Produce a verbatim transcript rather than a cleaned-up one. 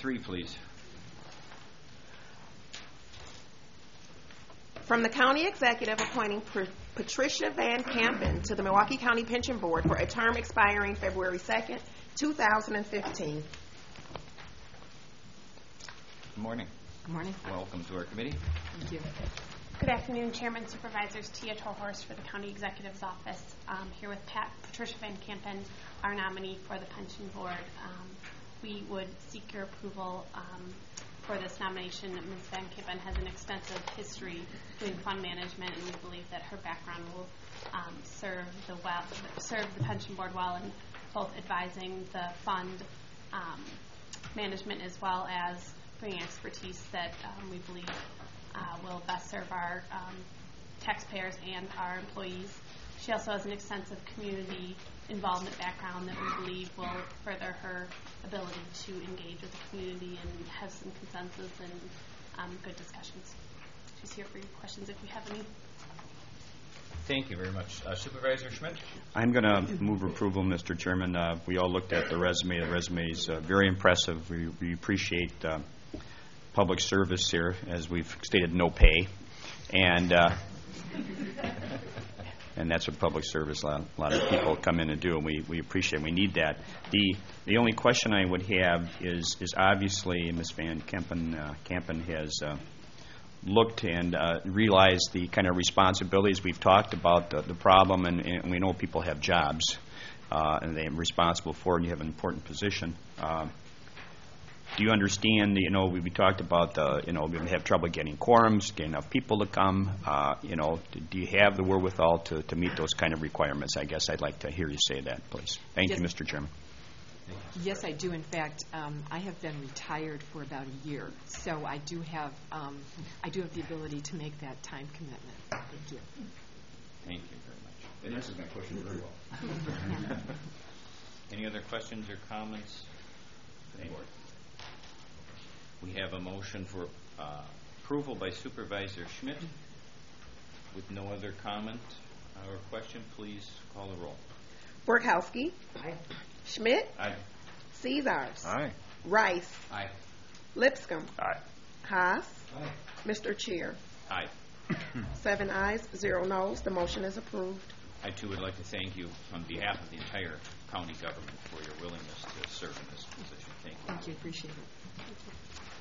Three, please. From the County Executive, appointing Pr- Patricia Van Campen to the Milwaukee County Pension Board for a term expiring February second, two thousand fifteen. Good morning. Good morning. Welcome to our committee. Thank you. Good afternoon, Chairman, Supervisors. Tia Tohorst for the County Executive's Office. Um, here with Pat Patricia Van Campen, our nominee for the Pension Board. Um, we would seek your approval um, for this nomination. Miz Van Campen has an extensive history doing fund management, and we believe that her background will um, serve the well, serve the Pension Board well in both advising the fund um, management as well as bringing expertise that um, we believe uh, will best serve our um, taxpayers and our employees. She also has an extensive community involvement background that we believe will further her ability to engage with the community and have some consensus and um, good discussions. She's here for your questions if you have any. Thank you very much. Uh, Supervisor Schmidt? I'm going to move approval, Mister Chairman. Uh, we all looked at the resume. The resume is uh, very impressive. We, we appreciate uh, public service here, as we've stated, no pay. And uh, and that's what public service, a lot, a lot of people come in and do, and we, we appreciate it. We need that. The the only question I would have is, is obviously Miz Van Campen, uh, Campen has uh, looked and uh, realized the kind of responsibilities. We've talked about the, the problem, and, and we know people have jobs, uh, and they're responsible for it, and you have an important position. Uh, Do you understand, you know, we, we talked about, uh, you know, we have trouble getting quorums, getting enough people to come. Uh, you know, do, do you have the wherewithal to, to meet those kind of requirements? I guess I'd like to hear you say that, please. Thank yes. you, Mister Chairman. Yes, I do. In fact, um, I have been retired for about a year, so I do have um, I do have the ability to make that time commitment. Thank you. Thank you very much. It answers my question very well. Any other questions or comments? Board. We have a motion for uh, approval by Supervisor Schmidt. With no other comment or question, please call the roll. Borkowski. Aye. Schmidt. Aye. Caesars. Aye. Rice. Aye. Lipscomb. Aye. Haas. Aye. Mister Chair. Aye. Seven ayes, zero noes. The motion is approved. I, too, would like to thank you on behalf of the entire county government for your willingness to serve in this position. Thank you. Thank you. Appreciate it. Thank you.